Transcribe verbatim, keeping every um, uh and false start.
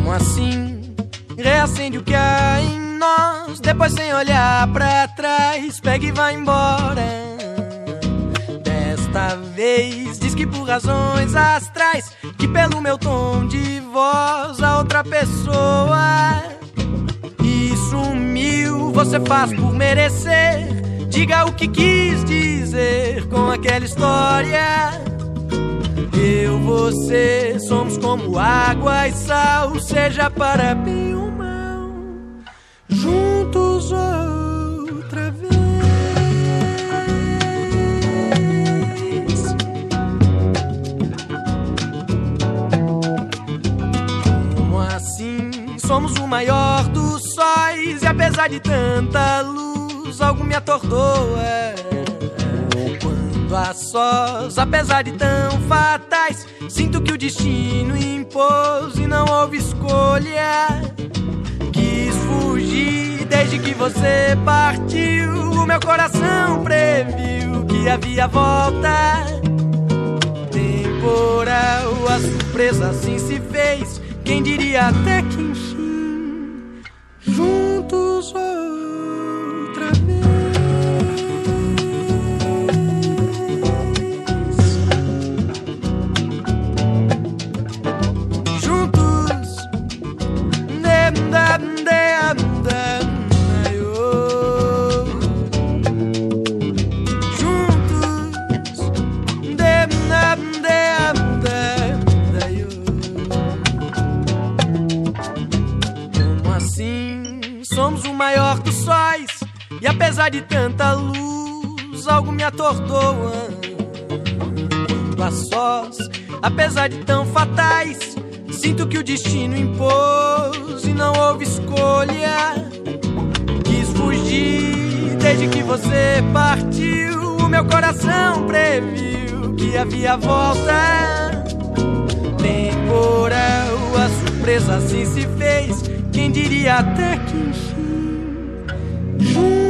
Como assim? Reacende o que há em nós, depois sem olhar pra trás, pega e vai embora. Desta vez diz que por razões astrais, que pelo meu tom de voz a outra pessoa e sumiu. Você faz por merecer, diga o que quis dizer com aquela história. Eu, você, somos como água e sal, seja para bem ou mal, juntos outra vez. Como assim? Somos o maior dos sóis, e apesar de tanta luz, algo me atordoa. A sós, apesar de tão fatais, sinto que o destino impôs e não houve escolha. Quis fugir desde que você partiu, o meu coração previu que havia volta. Temporal, a surpresa assim se fez, quem diria até que enfim, juntos outra vez. Somos o maior dos sóis, e apesar de tanta luz, algo me atordoa. Quando a sós, apesar de tão fatais, sinto que o destino impôs e não houve escolha. Quis fugir desde que você partiu, o meu coração previu que havia volta. Temporal, a surpresa assim se fez, quem diria até que enfim, juntos.